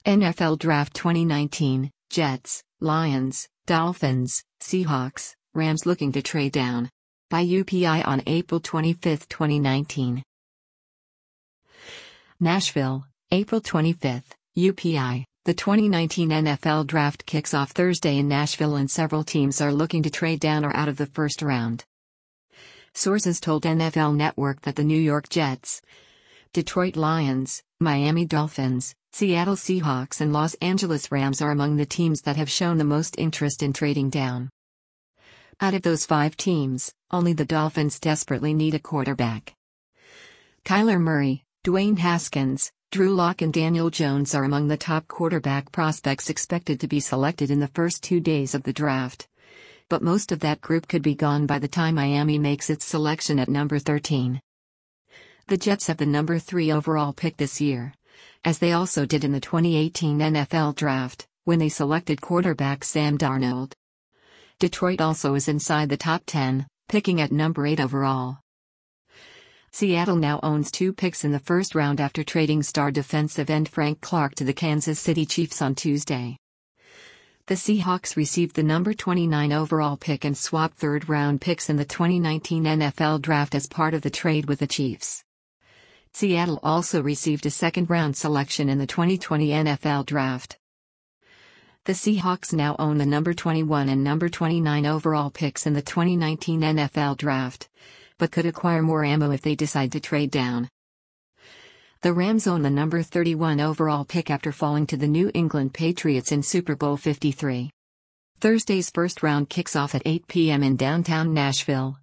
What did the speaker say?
NFL Draft 2019, Jets, Lions, Dolphins, Seahawks, Rams looking to trade down. By UPI on April 25, 2019. Nashville, April 25, UPI. The 2019 NFL Draft kicks off Thursday in Nashville and several teams are looking to trade down or out of the first round. Sources told NFL Network that the New York Jets, Detroit Lions, Miami Dolphins, Seattle Seahawks and Los Angeles Rams are among the teams that have shown the most interest in trading down. Out of those 5 teams, only the Dolphins desperately need a quarterback. Kyler Murray, Dwayne Haskins, Drew Lock and Daniel Jones are among the top quarterback prospects expected to be selected in the first 2 days of the draft. But most of that group could be gone by the time Miami makes its selection at number 13. The Jets have the number 3 overall pick this year, as they also did in the 2018 NFL Draft, when they selected quarterback Sam Darnold. Detroit also is inside the top 10, picking at number 8 overall. Seattle now owns 2 picks in the first round after trading star defensive end Frank Clark to the Kansas City Chiefs on Tuesday. The Seahawks received the number 29 overall pick and swapped third-round picks in the 2019 NFL Draft as part of the trade with the Chiefs. Seattle also received a second-round selection in the 2020 NFL Draft. The Seahawks now own the number 21 and number 29 overall picks in the 2019 NFL Draft, but could acquire more ammo if they decide to trade down. The Rams own the number 31 overall pick after falling to the New England Patriots in Super Bowl 53. Thursday's first round kicks off at 8 p.m. in downtown Nashville,